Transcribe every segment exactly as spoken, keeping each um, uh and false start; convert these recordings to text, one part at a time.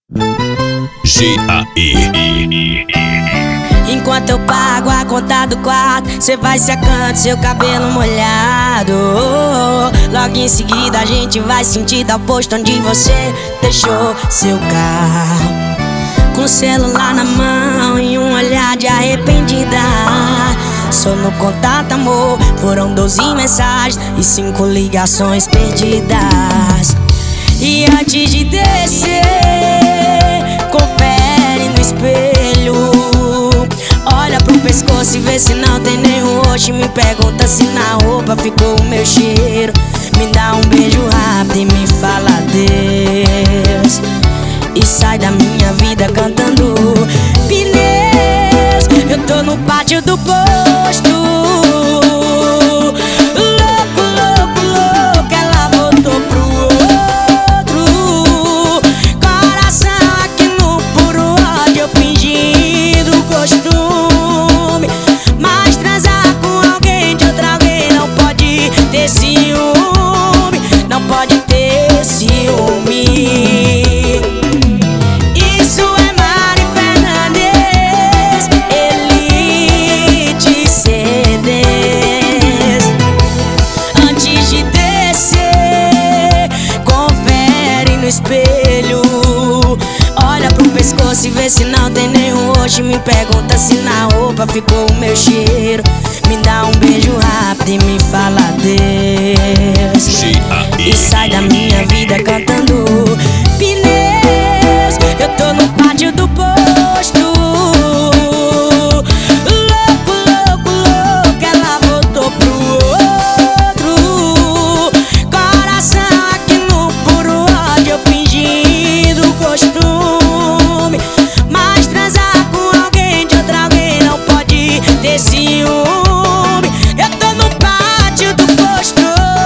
G A E. Enquanto eu pago a conta do quarto, cê vai secando seu cabelo molhado. Logo em seguida a gente vai sentir da posto onde você deixou seu carro. Com o celular na mão e um olhar de arrependida. Só no contato, amor, foram doze mensagens e cinco ligações perdidas. E antes de descer, confere no espelho. Olha pro pescoço e vê se não tem nenhum roxo. Me pergunta se na roupa ficou o meu cheiro. Me dá um beijo rápido e me fala adeus. E sai da minha vida cantando pneus. Eu tô no pátio do posto, louco, louco, louco. Ela voltou pro outro. Coração aqui no puro ódio, eu fingindo costume. Mas transar com alguém de outra alguém não pode ter ciúme. Não pode ter ciúme. Espelho, olha pro pescoço e vê se não tem nenhum roxo. Me pergunta se na roupa ficou o meu cheiro. Me dá um beijo rápido e me fala adeus. E sai da minha vida cantando pneus. Eu tô no pátio do posto, louco, louco, louco. Ela voltou pro outro. Coração aqui no puro ódio, eu fingindo costume. Mas transar com alguém de outra alguém não pode ter ciúme. Eu tô no pátio do posto,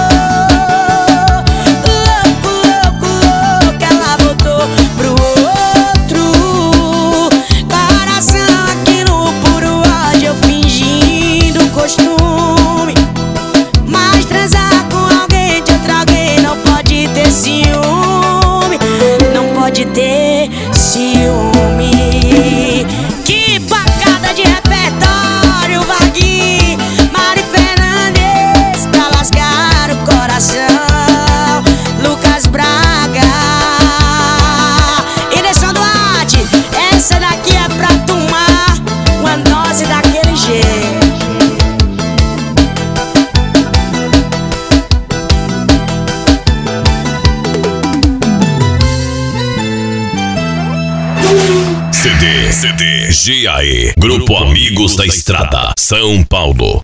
louco, louco, louco. Ela voltou pro outro. Coração aqui no puro ódio, eu fingindo costume. Mas transar com alguém de outra alguém não pode ter ciúme. Não pode ter ciúme. Que pancada de repertório, Vaguinho, Mari Fernandes, pra lascar o coração, Lucas Braga e Anderson Duarte. Essa daqui é pra tomar uma dose daquele jeito. C D, C D, G A E, Grupo Amigos da Estrada, São Paulo.